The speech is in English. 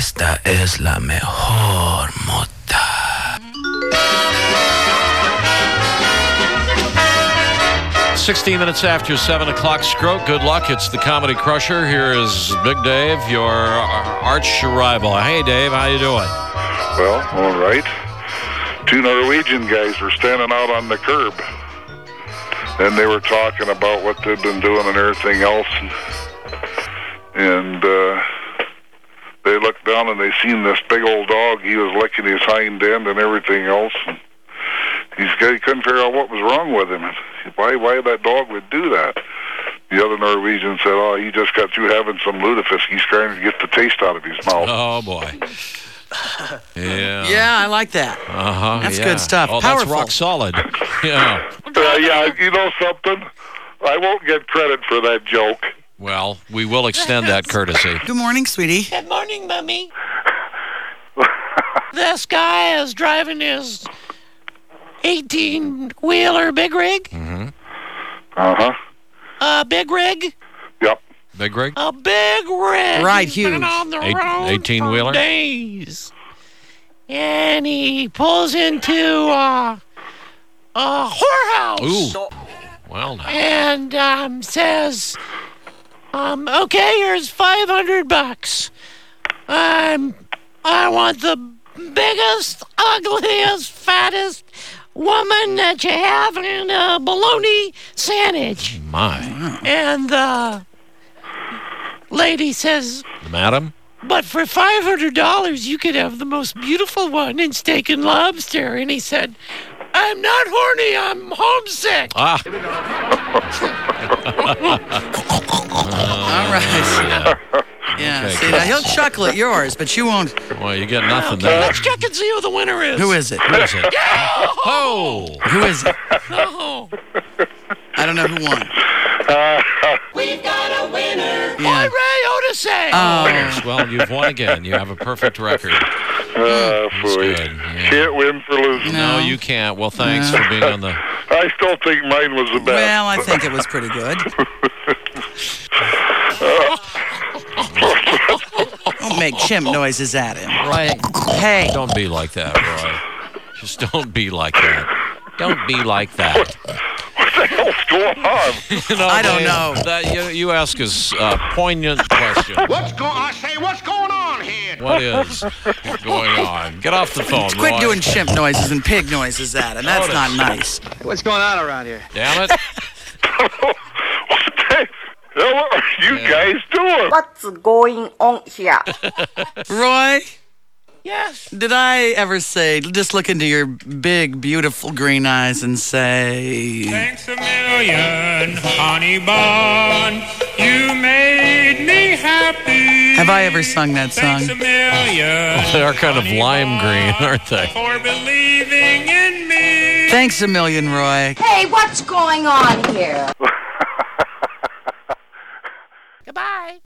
Esta es la mejor mota. Minutes after 7 o'clock. Scrote, good luck. It's the Comedy Crusher. Here is Big Dave, your arch rival. Hey, Dave, how you doing? Well, all right. Two Norwegian guys were standing out on the curb, and they were talking about what they'd been doing and everything else. And they looked down and they seen this big old dog. He was licking his hind end and everything else. And he couldn't figure out what was wrong with him. Why that dog would do that. The other Norwegian said, oh, he just got through having some lutefisk. He's trying to get the taste out of his mouth. Oh, boy. Yeah, I like that. That's good stuff. Oh, Powerful. that's rock solid. Yeah. Yeah, you know something? I won't get credit for that joke. Well, we will extend that courtesy. Good morning, sweetie. Good morning, Mummy. This guy is driving his 18-wheeler big rig. Mm-hmm. Uh-huh. Big rig. Yep. Big rig? A big rig. Right, He's huge. been on the road 18-wheeler? for days. And he pulls into a whorehouse. Ooh. Well, now. And says, okay, here's $500. I want the biggest, ugliest, fattest woman that you have in a bologna sandwich. My. And the lady says, Madam? but for $500, you could have the most beautiful one in steak and lobster. And he said, I'm not horny, I'm homesick. Ah. All right. Yeah, Okay, see, good. now he'll chuckle at yours, but you won't. Well, you get nothing Okay, there. let's check and see who the winner is. Who is it? Who is it? Oh! Who is it? Oh. I don't know who won. We've got a winner. Yeah. Ray Odyssey. Oh, Well, you've won again. You have a perfect record. That's Boy. good. Yeah. Can't win for losing. No, you can't. Well, thanks for being on the... I still think mine was the best. well, I think it was pretty good. Don't make chimp noises at him. Right. Hey. Don't be like that, Roy. Just don't be like that. Don't be like that. What the hell's going on? I don't Dave, know. That, you ask us a poignant question. What's going on here? What is going on? Get off the phone, Quit Roy. doing chimp noises and pig noises at him. That's not nice. What's going on around here? Damn it. What the hell are you guys doing? What's going on here? Roy, Yes. did I ever say, just look into your big, beautiful green eyes and say... Thanks a million, honey bun. You made me happy. Have I ever sung that song? Thanks a million. They are kind of lime green, aren't they? For believing in me. Thanks a million, Roy. Hey, what's going on here?